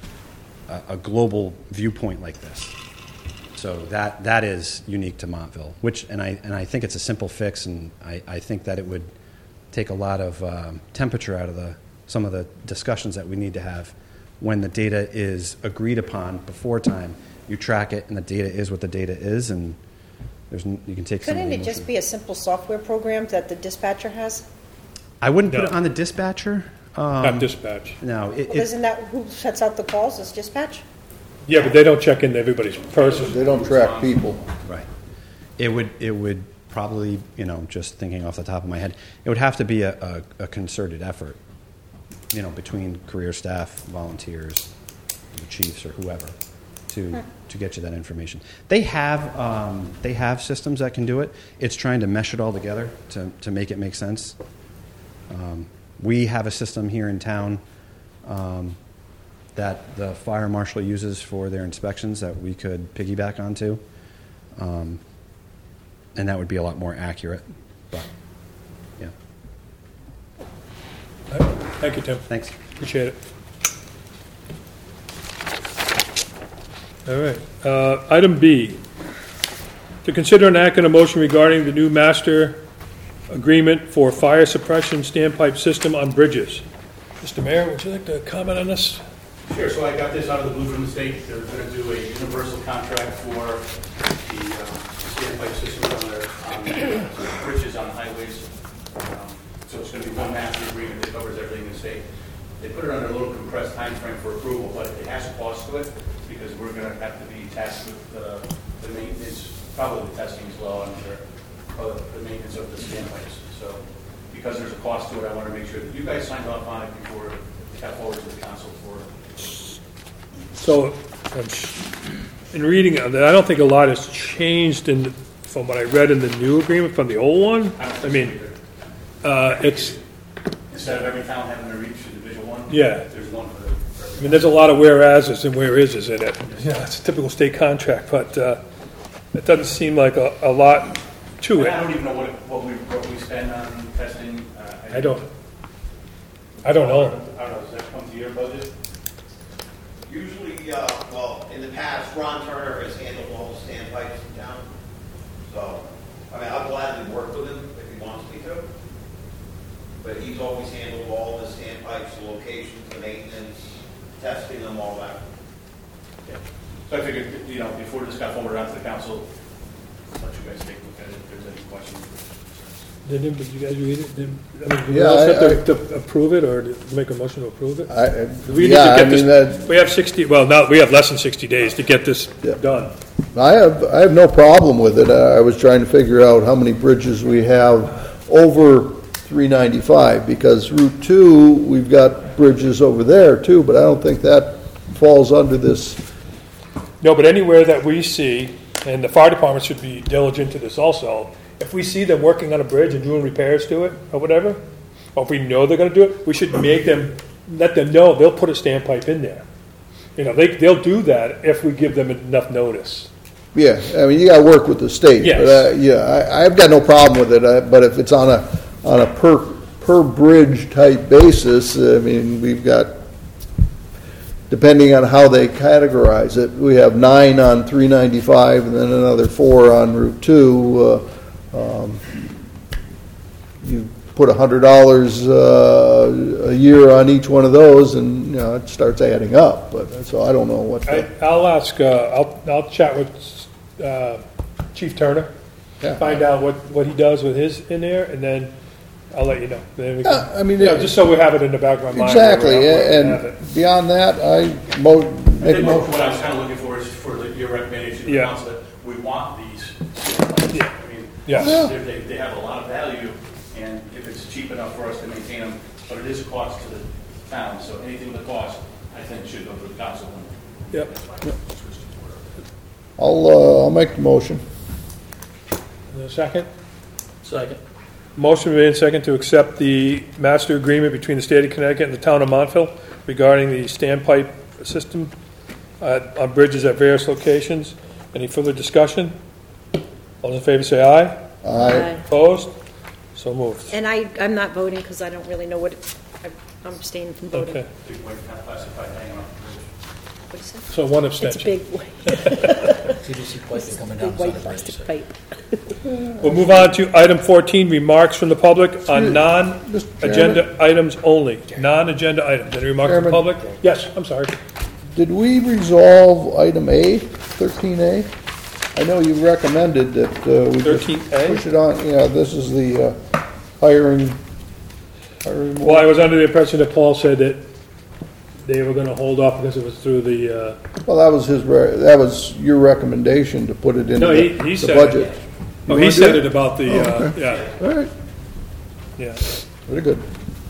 Speaker 10: global viewpoint like this. So that is unique to Montville, and I think it's a simple fix, and I think that it would take a lot of temperature out of some of the discussions that we need to have when the data is agreed upon before time. You track it, and the data is what the data is, and you can take some of the
Speaker 3: Couldn't it
Speaker 10: emotion.
Speaker 3: just be a simple software program that the dispatcher has?
Speaker 10: I wouldn't put
Speaker 1: No.
Speaker 10: it on the dispatcher.
Speaker 1: Not dispatch.
Speaker 10: No,
Speaker 3: Well, isn't that who sets out the calls, is dispatch?
Speaker 1: Yeah, but they don't check into everybody's person.
Speaker 4: They don't track people.
Speaker 10: right. It would probably, you know, just thinking off the top of my head, it would have to be a concerted effort, you know, between career staff, volunteers, the chiefs, or whoever, to get you that information. They have systems that can do it. It's trying to mesh it all together to make it make sense. We have a system here in town that the fire marshal uses for their inspections that we could piggyback onto, and that would be a lot more accurate. But yeah,
Speaker 1: Thank you, Tim.
Speaker 10: thanks.
Speaker 1: Appreciate it. All right. Item B, to consider and act on a motion regarding the new master agreement for fire suppression standpipe system on bridges. Mr. Mayor, would you like to comment on this?
Speaker 8: Sure, so I got this out of the blue from the state. They're going to do a universal contract for the standpipe system on the bridges on highways. So it's going to be one master agreement that covers everything in the state. They put it under a little compressed time frame for approval, but it has a cost to it because we're going to have to be tasked with the maintenance, probably the testing as well, I'm sure, of the maintenance of the standpipes. So because there's a cost to it, I want to make sure that you guys signed off on it before it got forward to the council for
Speaker 1: So, in reading of that, I don't think a lot has changed from what I read in the new agreement from the old one. I mean, it's,
Speaker 8: instead of every town having to reach a Division 1,
Speaker 1: Yeah.
Speaker 8: there's one for
Speaker 1: I
Speaker 8: every.
Speaker 1: mean, there's a lot of whereases and whereises in it. Yeah, it's a typical state contract, but it doesn't seem like a lot to
Speaker 8: And I
Speaker 1: it.
Speaker 8: don't even know what we spend on testing.
Speaker 1: I don't know.
Speaker 8: I don't know, does that come to your budget?
Speaker 6: Usually, well, in the past, Ron Turner has handled all the standpipes in town. So, I mean, I'll gladly work with him if he wants me to. But he's always handled all the standpipes, the locations, the maintenance, testing them, all that.
Speaker 8: Yeah. So I figured, you know, before this got forwarded onto the council, let you guys take a look at it if there's any questions.
Speaker 1: Did you guys read it? Do we
Speaker 4: Yeah,
Speaker 1: all have to approve it or to make a motion to approve it? We need to
Speaker 4: Yeah, I
Speaker 1: get
Speaker 4: mean,
Speaker 1: this. We have 60. Well, now we have less than 60 days to get this
Speaker 4: Yeah.
Speaker 1: done.
Speaker 4: I have no problem with it. I was trying to figure out how many bridges we have over 395, because Route 2, we've got bridges over there too, but I don't think that falls under this.
Speaker 1: No, but anywhere that we see, and the fire department should be diligent to this also, if we see them working on a bridge and doing repairs to it or whatever, or if we know they're going to do it, we should let them know they'll put a standpipe in there. You know, they'll do that if we give them enough notice.
Speaker 4: Yeah, I mean, you gotta work with the state.
Speaker 1: Yes.
Speaker 4: But, yeah, I've got no problem with it, but if it's on on a per bridge type basis. I mean, we've got, depending on how they categorize it, we have 9 on 395 and then another 4 on Route 2. You put $100 a year on each one of those, and you know it starts adding up. But so I don't know what.
Speaker 1: I'll ask. I'll chat with Chief Turner, find out what he does with his in there, and then I'll let you know. Then we can,
Speaker 4: I mean,
Speaker 1: just so we have it in the back of our mind.
Speaker 4: Exactly,
Speaker 1: where we have
Speaker 4: and
Speaker 1: it.
Speaker 4: beyond that, make a motion.
Speaker 8: What I was kind of looking for is for your recommendation to the council that we want these.
Speaker 1: Yeah.
Speaker 8: I mean,
Speaker 1: Yeah.
Speaker 8: they have a lot of value, and if it's cheap enough for us to maintain them, but it is a cost to the town, so anything with a cost, I think should go to the council.
Speaker 1: Yep.
Speaker 4: I'll make the motion.
Speaker 1: A second?
Speaker 9: Second.
Speaker 1: Motion made and second to accept the master agreement between the state of Connecticut and the town of Montville regarding the standpipe system on bridges at various locations. Any further discussion? All those in favor say aye.
Speaker 4: Aye.
Speaker 1: Opposed? So moved.
Speaker 3: And I'm not voting because I don't really know I'm abstaining from voting.
Speaker 1: Okay.
Speaker 8: Big way kind of classified hanging on.
Speaker 3: What is that?
Speaker 1: So one
Speaker 3: It's a
Speaker 1: abstention.
Speaker 3: big,
Speaker 9: CDC pipe is coming
Speaker 3: big
Speaker 9: down.
Speaker 3: white
Speaker 9: South
Speaker 3: plastic
Speaker 9: 36.
Speaker 3: pipe.
Speaker 1: We'll move on to item 14, remarks from the public on
Speaker 4: Mr.
Speaker 1: non-agenda items only. Non-agenda items. Any remarks from the
Speaker 4: Chairman.
Speaker 1: public? Yes, I'm sorry.
Speaker 4: Did we resolve item A, 13A? I know you recommended that we just
Speaker 1: 13A?
Speaker 4: push it on. Yeah, this is the hiring.
Speaker 1: Well, I was under the impression that Paul said that they were going to hold off because it was through the,
Speaker 4: Well, that was that was your recommendation to put it into
Speaker 1: No, he
Speaker 4: the
Speaker 1: said
Speaker 4: budget.
Speaker 1: he
Speaker 4: wanna
Speaker 1: said
Speaker 4: do
Speaker 1: it about the,
Speaker 4: okay.
Speaker 1: yeah,
Speaker 4: All right,
Speaker 1: yeah.
Speaker 4: very good.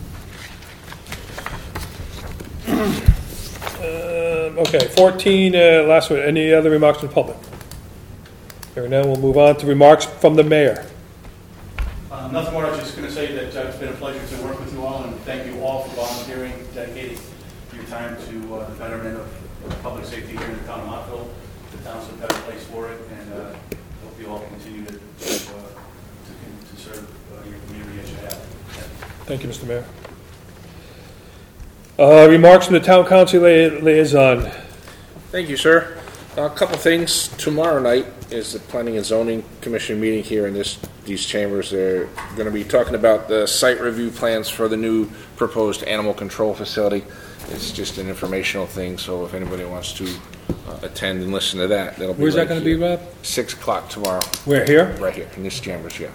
Speaker 1: Okay, 14, last one. Any other remarks from the public? Hearing none, we'll move on to remarks from the mayor.
Speaker 8: Nothing more, I was just going to say that it's been a pleasure to work with you all, and thank you all for volunteering, dedicating your time to the betterment of public safety here in the town of Montville. The town's a better place for it, and hope you all continue to serve your community as you have.
Speaker 1: Thank you, Mr. Mayor. Remarks from the town council liaison.
Speaker 11: Thank you, sir. A couple things. Tomorrow night is the Planning and Zoning Commission meeting here in these chambers. They're going to be talking about the site review plans for the new proposed animal control facility. It's just an informational thing, so if anybody wants to attend and listen to that, that'll be
Speaker 1: Where's
Speaker 11: right
Speaker 1: that going to be,
Speaker 11: here.
Speaker 1: Rob?
Speaker 11: 6 o'clock tomorrow.
Speaker 1: Where, here?
Speaker 11: Right here, in this chambers, yeah.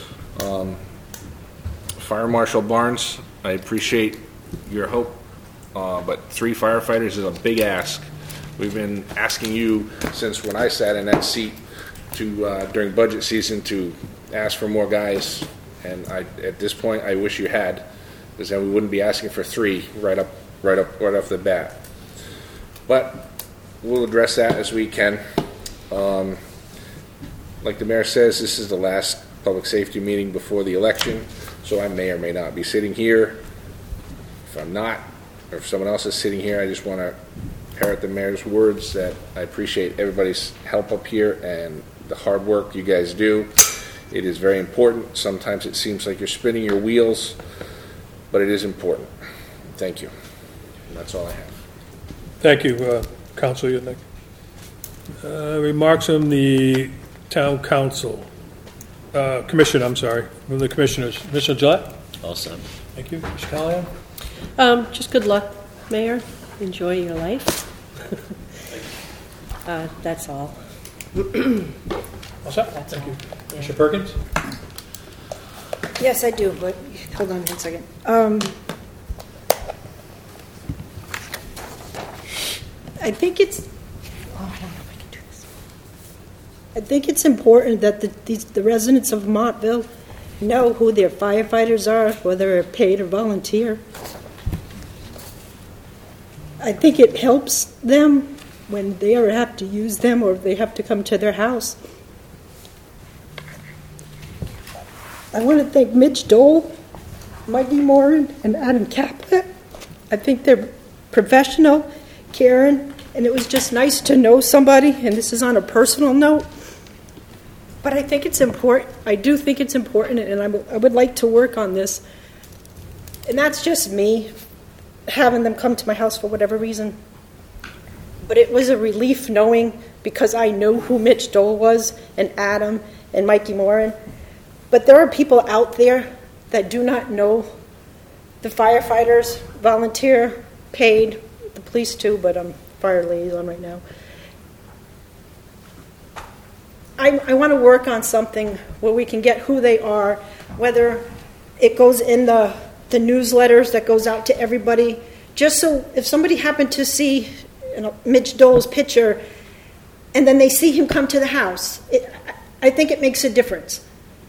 Speaker 11: Fire Marshal Barnes, I appreciate your help, but 3 firefighters is a big ask. We've been asking you since when I sat in that seat to during budget season to ask for more guys, and at this point I wish you had, because then we wouldn't be asking for 3 right off the bat. But we'll address that as we can. Like the mayor says, this is the last public safety meeting before the election, so I may or may not be sitting here. If I'm not, or if someone else is sitting here, I just want to parrot the mayor's words that I appreciate everybody's help up here and the hard work you guys do. It is very important. Sometimes it seems like you're spinning your wheels, but it is important. Thank you. And that's all I have.
Speaker 1: Thank you, Council. Remarks from the town council. Commission, I'm sorry, from the commissioners. Commissioner Gillette?
Speaker 12: Awesome.
Speaker 1: Thank you. Mr. Callahan?
Speaker 12: Just good luck, Mayor. Enjoy your life. That's all.
Speaker 1: All set? Thank you. Mr. Perkins?
Speaker 3: Yes, I do, but hold on 1 second. I think it's, I don't know if I can do this. I think it's important that the residents of Montville know who their firefighters are, whether they're paid or volunteer. I think it helps them when they have to use them or they have to come to their house. I want to thank Mitch Dole, Mikey Moran, and Adam Caplet. I think they're professional, Karen, and it was just nice to know somebody, and this is on a personal note. But I think it's important, I do think it's important, and I would like to work on this. And that's just me, having them come to my house for whatever reason. But it was a relief knowing, because I know who Mitch Dole was, and Adam, and Mikey Moran. But there are people out there that do not know the firefighters, volunteer, paid, the police too, but I'm fire liaison right now. I want to work on something where we can get who they are, whether it goes in the newsletters that goes out to everybody, just so if somebody happened to see Mitch Dole's picture and then they see him come to the house, I think it makes a difference.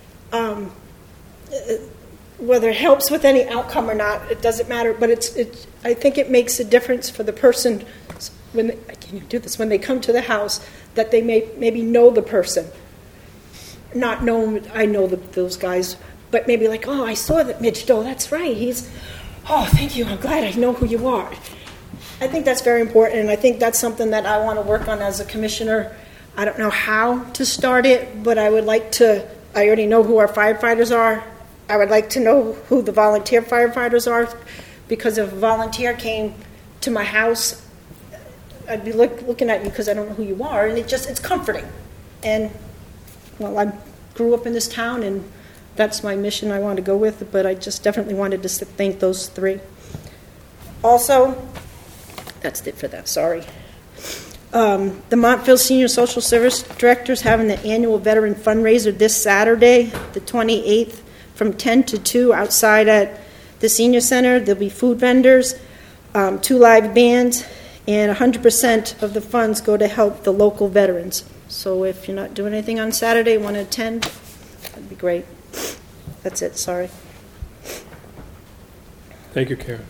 Speaker 3: Whether it helps with any outcome or not, it doesn't matter, but I think it makes a difference for the person when they come to the house, that they maybe know the person. Not know, I know those guys, but maybe like, oh, I saw that Mitch Dole, that's right, thank you, I'm glad I know who you are. I think that's very important, and I think that's something that I want to work on as a commissioner. I don't know how to start it, but I would like to, I already know who our firefighters are. I would like to know who the volunteer firefighters are, because if a volunteer came to my house, I'd be looking at you because I don't know who you are, and it's comforting. And, well, I grew up in this town, and that's my mission I want to go with, but I just definitely wanted to thank those three. Also, that's it for that, sorry. The Montville Senior Social Service Director is having the annual veteran fundraiser this Saturday, the 28th, from 10 to 2 outside at the Senior Center. There'll be food vendors, 2 live bands, and 100% of the funds go to help the local veterans. So if you're not doing anything on Saturday, want to attend, that'd be great. That's it, sorry.
Speaker 1: Thank you, Karen.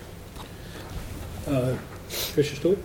Speaker 1: Fisher Stewart?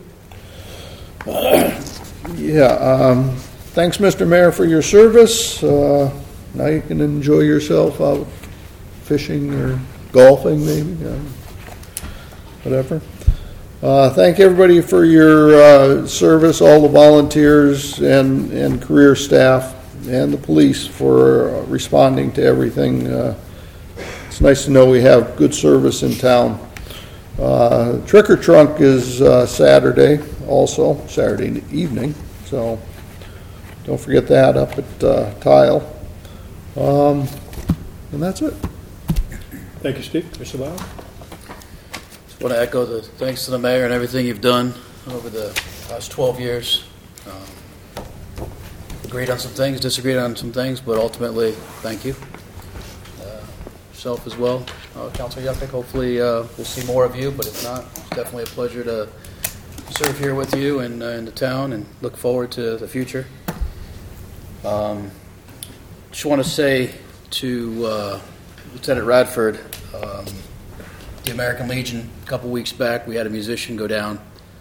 Speaker 4: Thanks, Mr. Mayor, for your service. Now you can enjoy yourself out fishing or golfing, maybe, whatever. Thank everybody for your service, all the volunteers and career staff and the police for responding to everything. It's nice to know we have good service in town. Trick or Trunk is Saturday evening, so don't forget that up at Tile. And that's it.
Speaker 1: Thank you, Steve. Mr. Bauer?
Speaker 9: Just want to echo the thanks to the mayor and everything you've done over the last 12 years. Agreed on some things, disagreed on some things, but ultimately, thank you. Yourself as well. Councilor Yupik, hopefully we'll see more of you, but if not, it's definitely a pleasure to serve here with you and in the town, and look forward to the future. Just want to say to Lieutenant Radford, the American Legion, a couple weeks back, we had a musician go down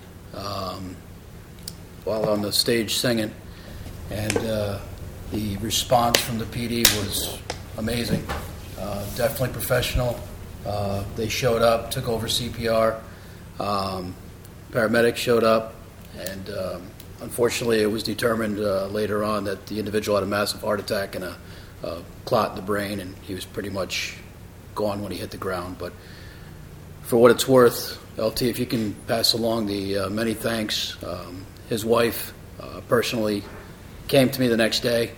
Speaker 9: while on the stage singing, and the response from the PD was amazing. Definitely professional. They showed up, took over CPR. Paramedics showed up, and unfortunately it was determined later on that the individual had a massive heart attack and a clot in the brain, and he was pretty much gone when he hit the ground. But for what it's worth, LT, if you can pass along the many thanks. His wife personally came to me the next day,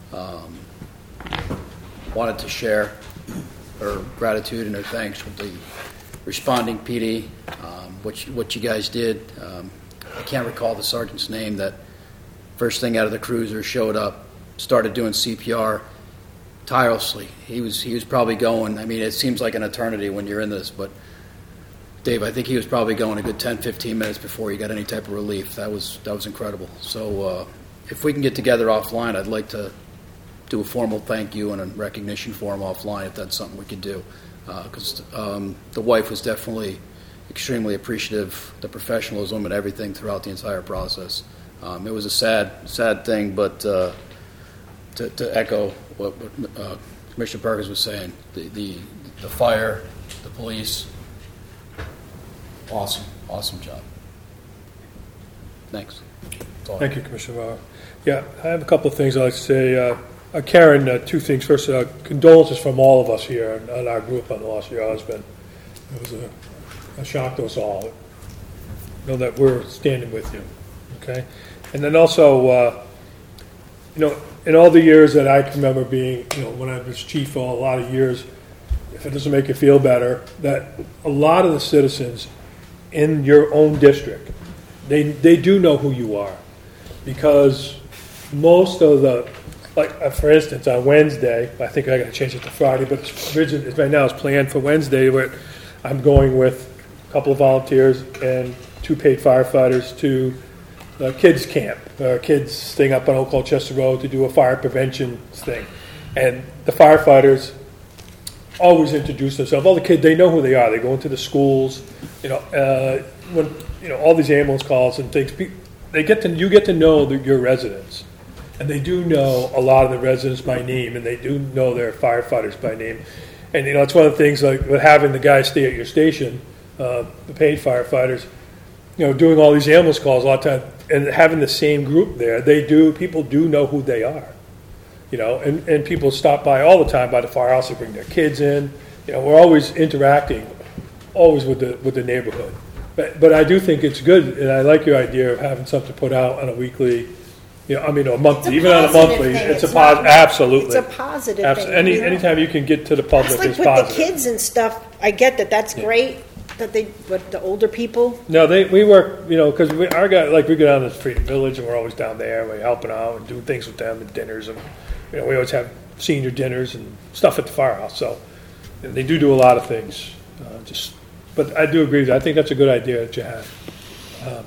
Speaker 9: wanted to share her gratitude and her thanks with the responding PD, what you guys did. I can't recall the sergeant's name that first thing out of the cruiser showed up, started doing CPR tirelessly. He was probably going, I mean, it seems like an eternity when you're in this, but Dave, I think he was probably going a good 10-15 minutes before he got any type of relief. That was incredible. So if we can get together offline, I'd like to do a formal thank you and a recognition for him offline, if that's something we could do. Because the wife was definitely extremely appreciative, the professionalism and everything throughout the entire process. It was a sad thing, but to echo what Commissioner Perkins was saying, the fire, the police, awesome job. Thanks.
Speaker 1: Thank you, Commissioner Bauer. Yeah, I have a couple of things I'd like to say. Karen, two things. First, condolences from all of us here and our group on the loss of your husband. It was a shock to us all. Know that we're standing with you, okay? And then also, in all the years that I can remember being, when I was chief for a lot of years, if it doesn't make you feel better, that a lot of the citizens in your own district, they do know who you are, because most of the, like for instance, on Wednesday, I think I got to change it to Friday, but right now it's planned for Wednesday, where I'm going with a couple of volunteers and 2 paid firefighters to the kids camp, kids thing up on Old Colchester Road to do a fire prevention thing. And the firefighters always introduce themselves. All the kids, they know who they are. They go into the schools, when all these ambulance calls and things. You get to know your residents, and they do know a lot of the residents by name, and they do know their firefighters by name. And it's one of the things like with having the guys stay at your station, the paid firefighters, doing all these ambulance calls a lot of time, and having the same group there. People do know who they are. And people stop by all the time by the firehouse. They bring their kids in. We're always interacting, always with the neighborhood. But I do think it's good, and I like your idea of having something put out on a weekly, a monthly, even on a monthly. It's a positive. Absolutely,
Speaker 3: it's a positive thing.
Speaker 1: Anytime you can get to the public,
Speaker 3: it's like
Speaker 1: it's
Speaker 3: with
Speaker 1: positive.
Speaker 3: the kids and stuff. I get that. That's great. But the older people.
Speaker 1: No, we work, because we go down to the Freedom Village, and we're always down there. We're helping out and doing things with them and dinners, and we always have senior dinners and stuff at the firehouse. So they do a lot of things. But I do agree. I think that's a good idea that you have.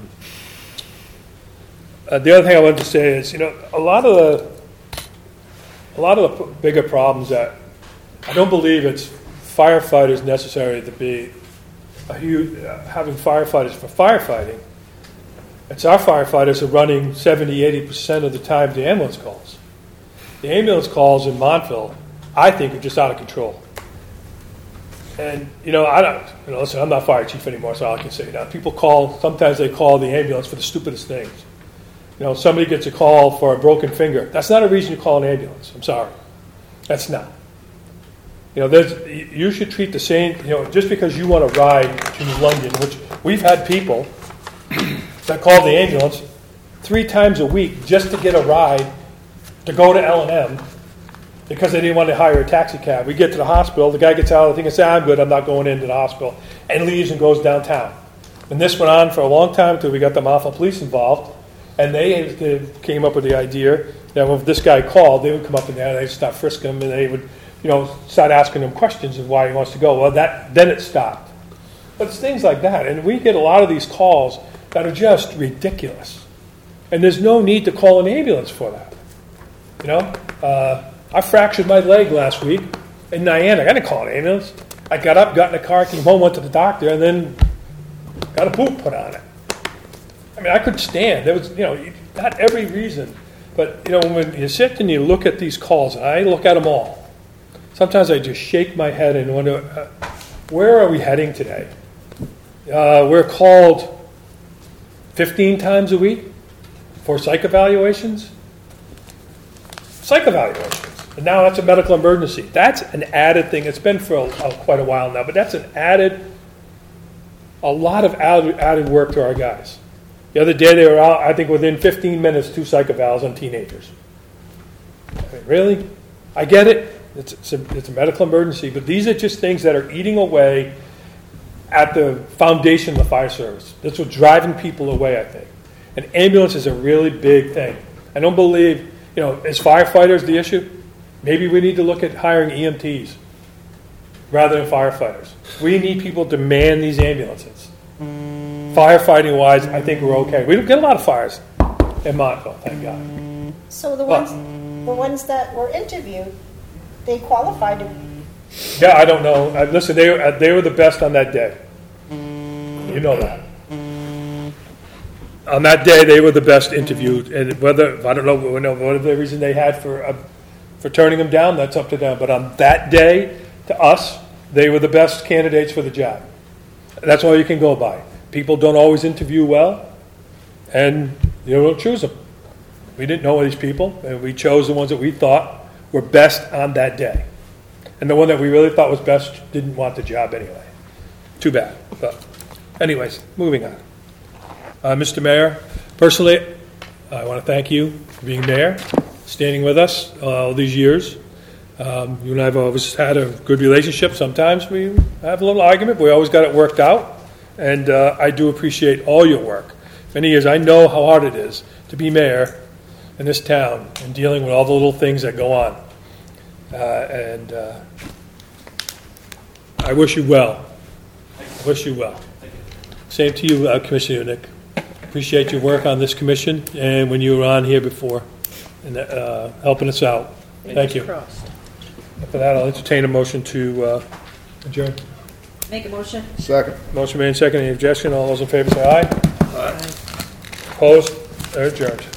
Speaker 1: The other thing I wanted to say is, a lot of the bigger problems that I don't believe it's firefighters necessary to be having firefighters for firefighting. It's our firefighters are running 70-80% of the time the ambulance calls. The ambulance calls in Montville, I think, are just out of control. And I don't. Listen, I'm not fire chief anymore, so I can say now. People call. Sometimes they call the ambulance for the stupidest things. Somebody gets a call for a broken finger. That's not a reason you call an ambulance. I'm sorry. That's not. You should treat the same, just because you want to ride to London, which we've had people that call the ambulance 3 times a week just to get a ride to go to L&M because they didn't want to hire a taxi cab. We get to the hospital, the guy gets out of the thing and says, I'm good, I'm not going into the hospital, and leaves and goes downtown. And this went on for a long time until we got the Montville police involved, and they came up with the idea that when this guy called, they would come up in there, and they'd start frisking him, and they would start asking him questions of why he wants to go. Well, then it stopped. But it's things like that. And we get a lot of these calls that are just ridiculous. And there's no need to call an ambulance for that. I fractured my leg last week in Niantic. I didn't call an ambulance. I got up, got in the car, came home, went to the doctor, and then got a boot put on it. I could stand. There was, not every reason. But, when you sit and you look at these calls, and I look at them all, sometimes I just shake my head and wonder, where are we heading today? We're called 15 times a week for psych evaluations. Psych evaluations. And now that's a medical emergency. That's an added thing. It's been for quite a while now, but that's a lot of added work to our guys. The other day they were out, I think within 15 minutes, 2 psych evals on teenagers. Really? I get it. It's a medical emergency, but these are just things that are eating away at the foundation of the fire service. That's what's driving people away, I think. And ambulance is a really big thing. I don't believe, is firefighters the issue? Maybe we need to look at hiring EMTs rather than firefighters. We need people to man these ambulances. Firefighting-wise, I think we're okay. We don't get a lot of fires in Montville, thank God.
Speaker 3: So the ones that were interviewed, they qualified to.
Speaker 1: Yeah, I don't know. Listen, they were the best on that day. You know that. On that day, they were the best interviewed, and I don't know what the reason they had for turning them down. That's up to them. But on that day, to us, they were the best candidates for the job. That's all you can go by. People don't always interview well, and you don't choose them. We didn't know these people, and we chose the ones that we thought were best on that day. And the one that we really thought was best didn't want the job anyway. Too bad. But anyways, moving on. Mr. Mayor, personally, I want to thank you for being mayor, standing with us all these years. You and I have always had a good relationship. Sometimes we have a little argument, but we always got it worked out. And I do appreciate all your work. Many years, I know how hard it is to be mayor in this town and dealing with all the little things that go on. I wish you well. I wish you well. Same to you, Commissioner Nick. Appreciate your work on this commission and when you were on here before and helping us out. Thank you.
Speaker 12: Crossed.
Speaker 1: For that, I'll entertain a motion to adjourn.
Speaker 3: Make a motion.
Speaker 4: Second.
Speaker 1: Motion made, second. Any objection? All those in favor say aye. Aye. Opposed? They're adjourned.